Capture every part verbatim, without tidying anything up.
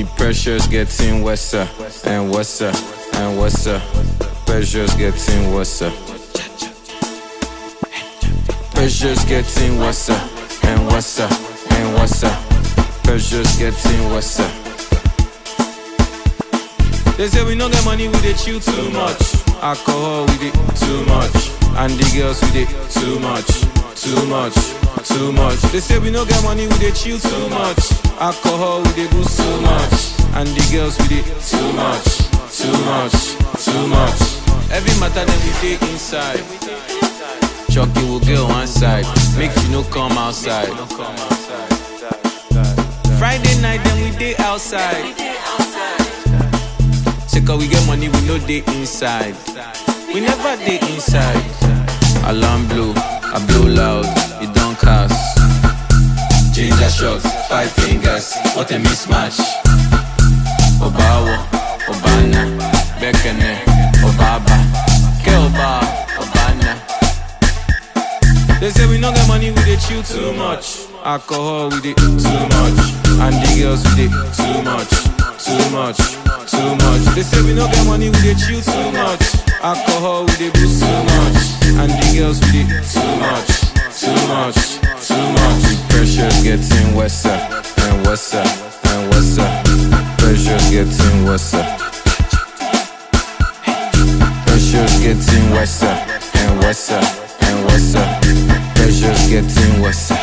The pressure's getting worse uh, and worse uh, and worse uh. Pressure's getting worse uh. Pressure's getting worse uh, and worse uh, and worse uh. Pressure's getting worse uh. They say we don't get money, we dey chill too much. Alcohol, we dey too much. And the girls, we dey too much, too much, too much. They say we don't get money, we dey chill too much. Alcohol, we dey boost too much. And the girls, we dey too much, too much, too much. Every matter that we dey inside. Chucky will get one side, make you no come outside. Friday night, then we dey outside. Say cause we get money, we no dey inside. We never dey inside. Alarm blow, I blow loud, it don't cast. Ginger shots, five fingers, what a mismatch. Obawa, Obana, Bekene, Obaba, Keoba, Obana. They say we don't get money, we dey chill too much. Alcohol, we dey too much. And the girls, we dey too much, too much, too much. They say we don't get money, we dey chill too much. Alcohol, we dey boost too much. And the girls, we dey too much, too much, too much. The pressure's getting worse and worse and worse. Pressure's getting worse. Pressure's getting worse and worse and worse. Pressure's getting worse.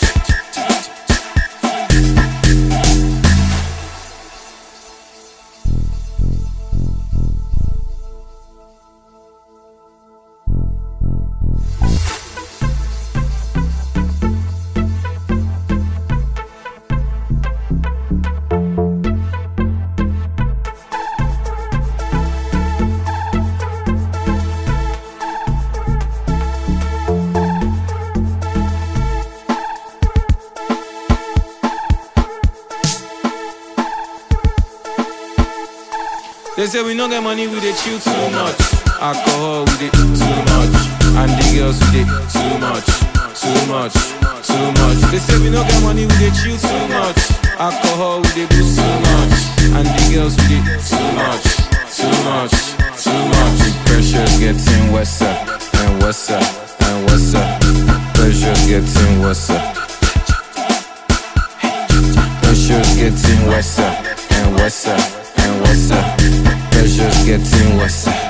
They say we don't get money, we dey chill too much. Alcohol, we dey too much. And the girls, we dey too much, too much, too much. They say we don't get money, we dey chill too much. Alcohol, we dey boost too much. And the girls, we dey too much, too much, too much. The pressure's getting worse and worse and worse. Pressure's getting worse. Pressure's getting worse and worse and worse. Pressure's getting worse.